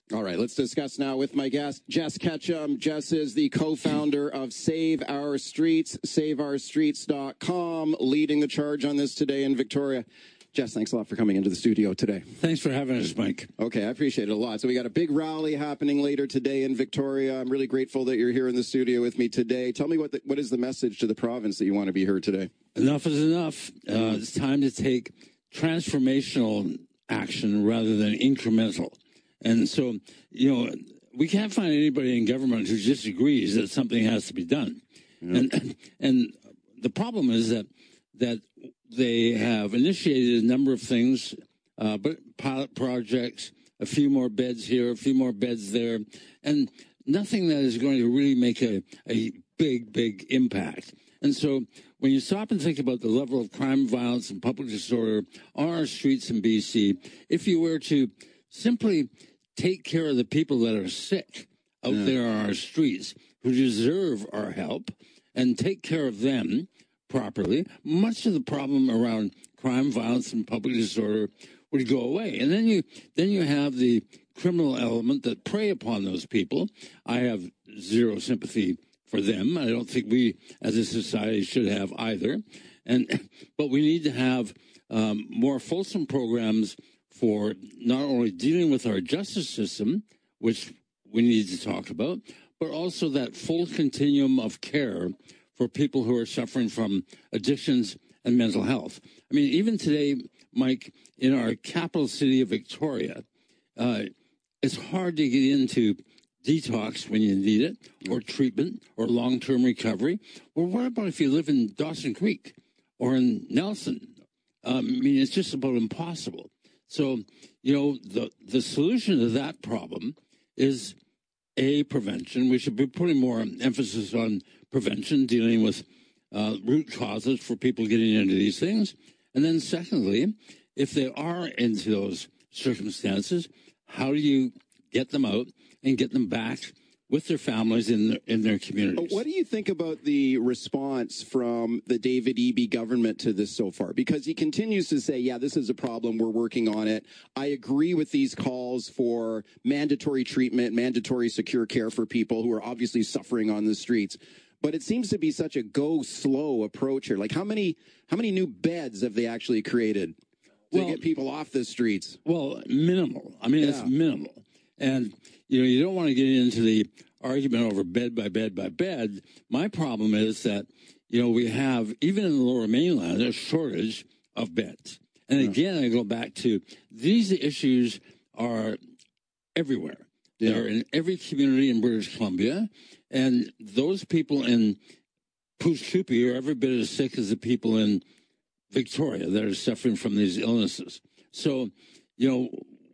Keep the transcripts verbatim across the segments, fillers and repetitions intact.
All right, let's discuss now with my guest, Jess Ketchum. Jess is the co-founder of Save Our Streets, save our streets dot com, leading the charge on this today in Victoria. Jess, thanks a lot for coming into the studio today. Thanks for having us, Mike. Okay, I appreciate it a lot. So we got a big rally happening later today in Victoria. I'm really grateful that you're here in the studio with me today. Tell me what the, what is the message to the province that you want to be heard today? Enough is enough. Uh, it's time to take transformational action rather than incremental. And so, you know, we can't find anybody in government who disagrees that something has to be done. Yeah. And and the problem is that that they have initiated a number of things, uh, but pilot projects, a few more beds here, a few more beds there, and nothing that is going to really make a, a big, big impact. And so when you stop and think about the level of crime, violence, and public disorder on our streets in B C, if you were to simply take care of the people that are sick out yeah. there on our streets who deserve our help and take care of them properly, much of the problem around crime, violence, and public disorder would go away. And then you then you have the criminal element that prey upon those people. I have zero sympathy for them. I don't think we as a society should have either. And but we need to have um, more fulsome programs for not only dealing with our justice system, which we need to talk about, but also that full continuum of care for people who are suffering from addictions and mental health. I mean, even today, Mike, in our capital city of Victoria, uh, it's hard to get into detox when you need it, or treatment, or long-term recovery. Well, what about if you live in Dawson Creek or in Nelson? Um, I mean, it's just about impossible. So, you know, the the solution to that problem is, A, prevention. We should be putting more emphasis on prevention, dealing with uh, root causes for people getting into these things. And then secondly, if they are into those circumstances, how do you get them out and get them back with their families in their, in their communities? What do you think about the response from the David Eby government to this so far? Because he continues to say, yeah, this is a problem. We're working on it. I agree with these calls for mandatory treatment, mandatory secure care for people who are obviously suffering on the streets. But it seems to be such a go slow approach here. Like how many how many new beds have they actually created to well, get people off the streets? Well, minimal. I mean, yeah. It's minimal. And, you know, you don't want to get into the argument over bed by bed by bed. My problem is that, you know, we have, even in the Lower Mainland, a shortage of beds. And again, I go back to these issues are everywhere. Yeah. They're in every community in British Columbia. And those people in Pouce Coupe are every bit as sick as the people in Victoria that are suffering from these illnesses. So, you know,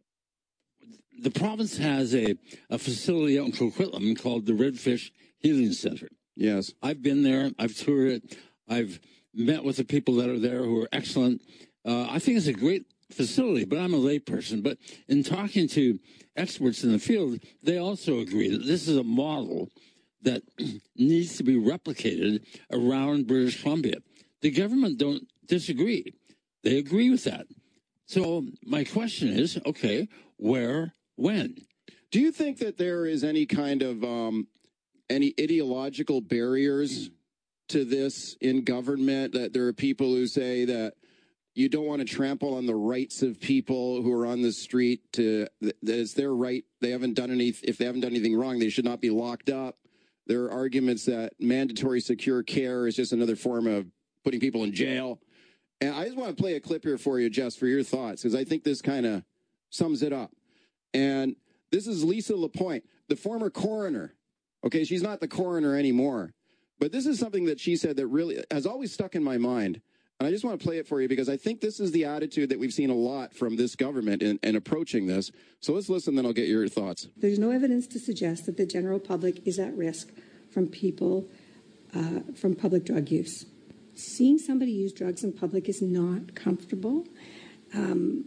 the province has a, a facility out in Coquitlam called the Redfish Healing Center. Yes. I've been there. I've toured it. I've met with the people that are there who are excellent. Uh, I think it's a great facility, but I'm a layperson. But in talking to experts in the field, they also agree that this is a model that needs to be replicated around British Columbia. The government don't disagree. They agree with that. So my question is, okay, where, when? Do you think that there is any kind of um, any ideological barriers to this in government, that there are people who say that you don't want to trample on the rights of people who are on the street, to that it's their right, they haven't done any, if they haven't done anything wrong, they should not be locked up. There are arguments that mandatory secure care is just another form of putting people in jail. And I just want to play a clip here for you, Jess, for your thoughts, because I think this kind of sums it up. And this is Lisa Lapointe, the former coroner. Okay, she's not the coroner anymore. But this is something that she said that really has always stuck in my mind. And I just want to play it for you because I think this is the attitude that we've seen a lot from this government in, in approaching this. So let's listen, then I'll get your thoughts. There's no evidence to suggest that the general public is at risk from people, uh, from public drug use. Seeing somebody use drugs in public is not comfortable. Um,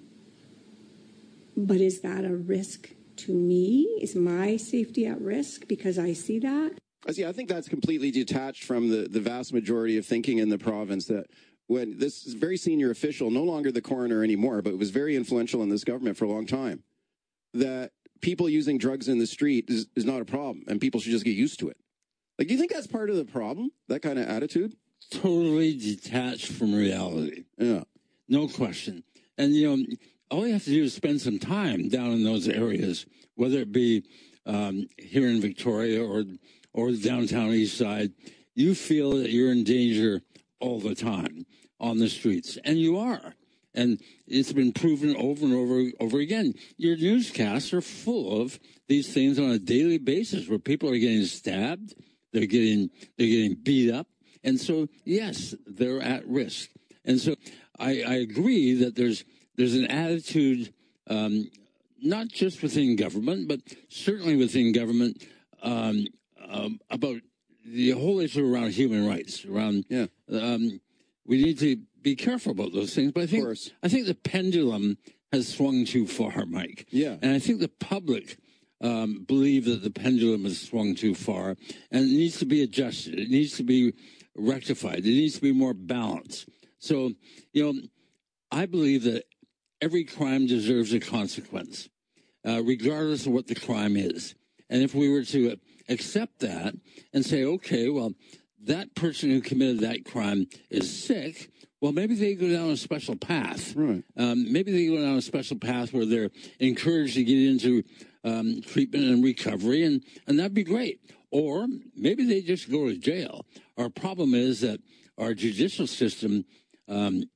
but is that a risk to me? Is my safety at risk because I see that? I see. I think that's completely detached from the, the vast majority of thinking in the province, that when this very senior official, no longer the coroner anymore, but was very influential in this government for a long time, that people using drugs in the street is, is not a problem, and people should just get used to it. Like, do you think that's part of the problem? That kind of attitude? Totally detached from reality. Yeah. No question. And, you know, all you have to do is spend some time down in those areas, whether it be um, here in Victoria or or the downtown east side. You feel that you're in danger all the time on the streets, and you are. And it's been proven over and over over again. Your newscasts are full of these things on a daily basis where people are getting stabbed, they're getting they're getting beat up, and so yes, they're at risk. And so I, I agree that there's there's an attitude, um, not just within government, but certainly within government, um, um, about the whole issue around human rights. Around yeah, um, we need to be careful about those things. But I think I think the pendulum has swung too far, Mike. Yeah, and I think the public um, believe that the pendulum has swung too far, and it needs to be adjusted. It needs to be rectified. It needs to be more balanced. So, you know, I believe that every crime deserves a consequence, uh, regardless of what the crime is. And if we were to accept that and say, okay, well, that person who committed that crime is sick, well, maybe they go down a special path. Right. Um, maybe they go down a special path where they're encouraged to get into um, treatment and recovery, and, and that'd be great. Or maybe they just go to jail. Our problem is that our judicial system, um,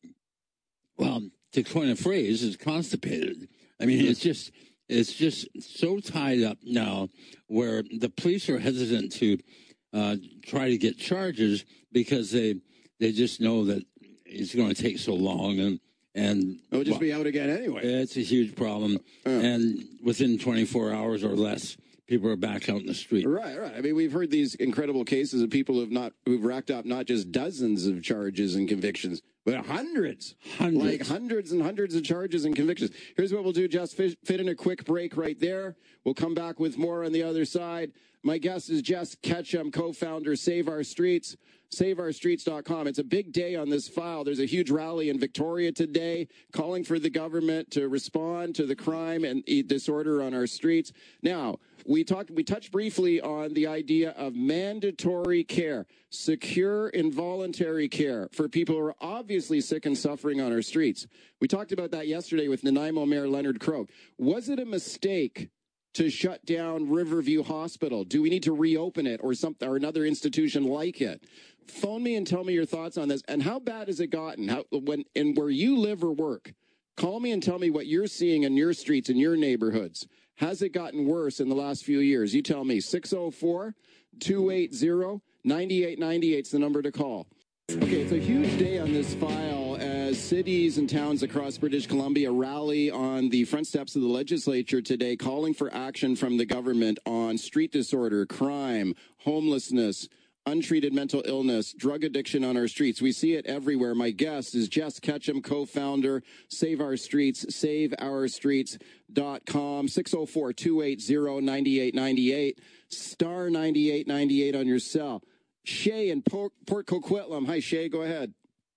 well, to coin a phrase, is constipated. I mean, it's just it's just so tied up now where the police are hesitant to uh, try to get charges because they they just know that it's going to take so long, and and it'll just well, be out again anyway. It's a huge problem, uh, and within twenty-four hours or less, people are back out in the street. Right, right. I mean, we've heard these incredible cases of people who've not who've racked up not just dozens of charges and convictions, but hundreds, hundreds, like hundreds and hundreds of charges and convictions. Here's what we'll do: just fit, fit in a quick break right there. We'll come back with more on the other side. My guest is Jess Ketchum, co-founder Save Our Streets. save our streets dot com. It's a big day on this file. There's a huge rally in Victoria today calling for the government to respond to the crime and disorder on our streets. Now, we talked, we touched briefly on the idea of mandatory care, secure involuntary care for people who are obviously sick and suffering on our streets. We talked about that yesterday with Nanaimo Mayor Leonard Croak. Was it a mistake to shut down Riverview Hospital? Do we need to reopen it or something or another institution like it? Phone me and tell me your thoughts on this. And how bad has it gotten? How when and where you live or work? Call me and tell me what you're seeing in your streets, in your neighborhoods. Has it gotten worse in the last few years? You tell me. six oh four, two eight zero, nine eight nine eight is the number to call. Okay, it's a huge day on this file as cities and towns across British Columbia rally on the front steps of the legislature today, calling for action from the government on street disorder, crime, homelessness, untreated mental illness, drug addiction on our streets. We see it everywhere. My guest is Jess Ketchum, co-founder, Save Our Streets, save our streets dot com, six oh four, two eight zero, nine eight nine eight, star ninety-eight ninety-eight on your cell. Shay in Port, Port Coquitlam. Hi, Shay. Go ahead.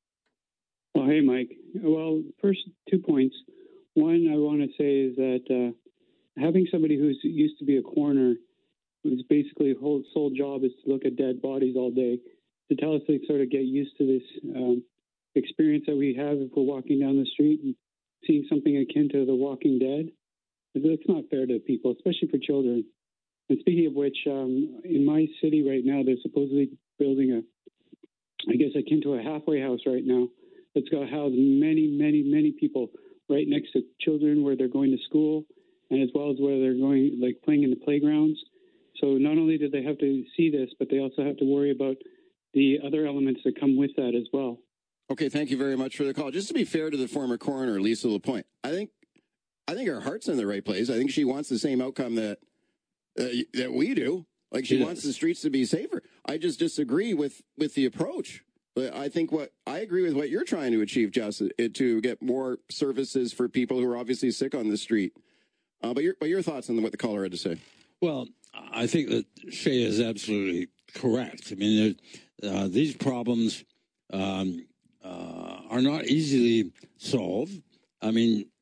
Oh, hey, Mike. Well, first two points. One, I want to say is that uh, having somebody who's used to be a coroner, whose basically whole sole job is to look at dead bodies all day, to tell us to sort of get used to this um, experience that we have if we're walking down the street and seeing something akin to The Walking Dead, that's not fair to people, especially for children. And speaking of which, um, in my city right now, they're supposedly building a, I guess, akin to a halfway house right now that's going to house many, many, many people right next to children where they're going to school and as well as where they're going, like, playing in the playgrounds. So not only do they have to see this, but they also have to worry about the other elements that come with that as well. Okay, thank you very much for the call. Just to be fair to the former coroner, Lisa Lapointe, I think I think her heart's in the right place. I think she wants the same outcome that uh, that we do. Like, she Yes. wants the streets to be safer. I just disagree with, with the approach. But I think what I agree with what you're trying to achieve, Jess, it, to get more services for people who are obviously sick on the street. Uh, but your but your thoughts on what the caller had to say? Well, I think that Shay is absolutely correct. I mean, uh, these problems um, uh, are not easily solved. I mean,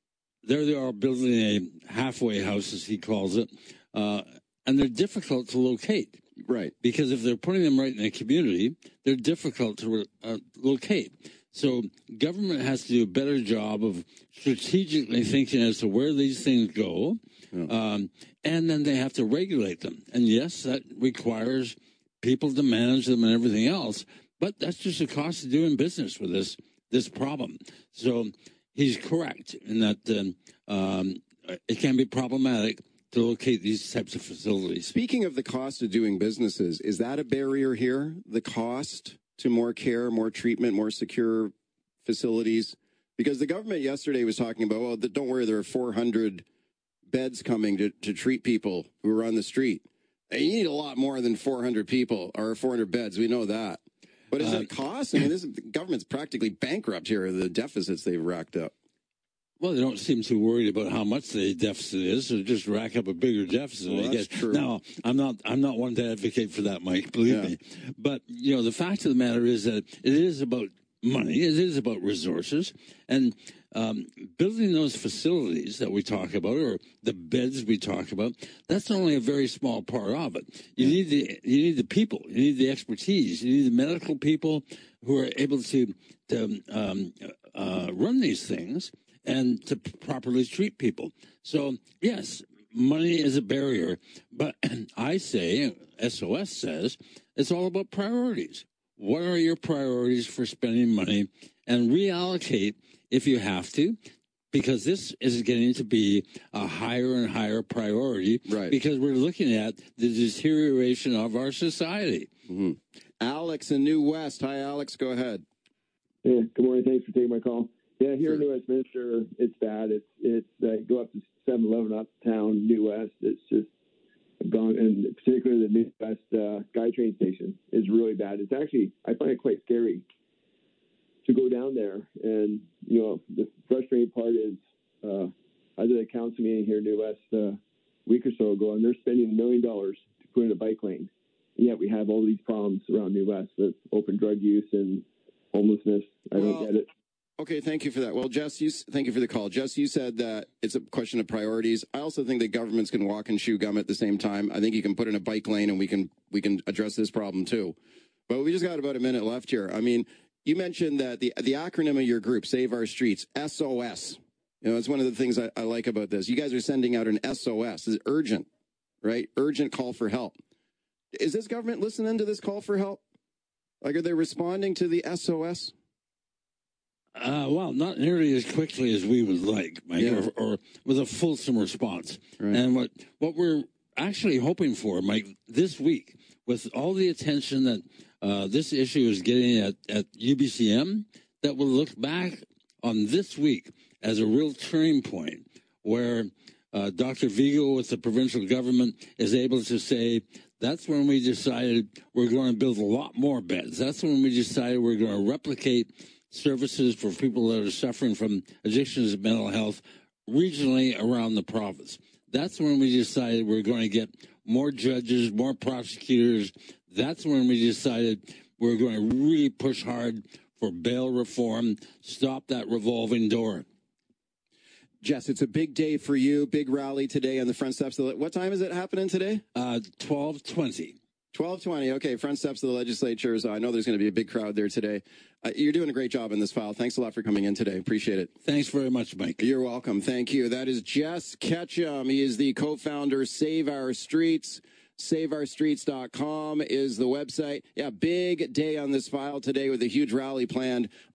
there they are building a halfway house, as he calls it, uh, and they're difficult to locate. Right. Because if they're putting them right in a community, they're difficult to uh, locate. So government has to do a better job of strategically thinking as to where these things go, yeah. um, and then they have to regulate them. And yes, that requires people to manage them and everything else, but that's just the cost of doing business with this this problem. So he's correct in that um, um, it can be problematic to locate these types of facilities. Speaking of the cost of doing businesses, is that a barrier here? The cost to more care, more treatment, more secure facilities? Because the government yesterday was talking about, well, don't worry, there are four hundred beds coming to, to treat people who are on the street. And you need a lot more than four hundred people or four hundred beds. We know that. But is uh, it a cost? I mean, this the government's practically bankrupt here, the deficits they've racked up. Well, they don't seem too worried about how much the deficit is, so just rack up a bigger deficit. Well, that's true. Now, I'm not, I'm not one to advocate for that, Mike, believe yeah. me. But, you know, the fact of the matter is that it is about money. It is about resources. And um, building those facilities that we talk about, or the beds we talk about, that's only a very small part of it. You yeah. need the, you need the people. You need the expertise. You need the medical people who are able to, to um, uh, run these things and to properly treat people. So, yes, money is a barrier, but I say, S O S says, it's all about priorities. What are your priorities for spending money? And reallocate if you have to, because this is getting to be a higher and higher priority, right? Because we're looking at the deterioration of our society. Mm-hmm. Alex in New West. Hi, Alex. Go ahead. Yeah, good morning. Thanks for taking my call. Yeah, here sure. in New Westminster, it's bad. It's it's uh, go up to seven eleven uptown, New West. It's just gone, and particularly the New West uh, SkyTrain station is really bad. It's actually, I find it quite scary to go down there. And you know, the frustrating part is uh, I did a council meeting here in New West uh, a week or so ago, and they're spending a million dollars to put in a bike lane. And yet we have all these problems around New West with open drug use and homelessness. I well, don't get it. Okay, thank you for that. Well, Jess, you, thank you for the call. Jess, you said that it's a question of priorities. I also think that governments can walk and chew gum at the same time. I think you can put in a bike lane and we can we can address this problem too. But we just got about a minute left here. I mean, you mentioned that the the acronym of your group, Save Our Streets, S O S. You know, it's one of the things I, I like about this. You guys are sending out an S O S. It's urgent, right? Urgent call for help. Is this government listening to this call for help? Like, are they responding to the S O S? Uh, well, not nearly as quickly as we would like, Mike, yeah. or, or with a fulsome response. Right. And what, what we're actually hoping for, Mike, this week, with all the attention that uh, this issue is getting at, at U B C M, that we'll look back on this week as a real turning point where uh, Doctor Vigo with the provincial government is able to say, that's when we decided we're going to build a lot more beds. That's when we decided we're going to replicate services for people that are suffering from addictions and mental health regionally around the province. That's when we decided we're going to get more judges, more prosecutors. That's when we decided we're going to really push hard for bail reform, stop that revolving door. Jess, it's a big day for you. Big rally today on the front steps of the... What time is it happening today? Uh, twelve twenty. twelve twenty. Okay, front steps of the legislature. So I know there's going to be a big crowd there today. Uh, you're doing a great job in this file. Thanks a lot for coming in today. Appreciate it. Thanks very much, Mike. You're welcome. Thank you. That is Jess Ketchum. He is the co-founder, Save Our Streets. save our streets dot com is the website. Yeah, big day on this file today with a huge rally planned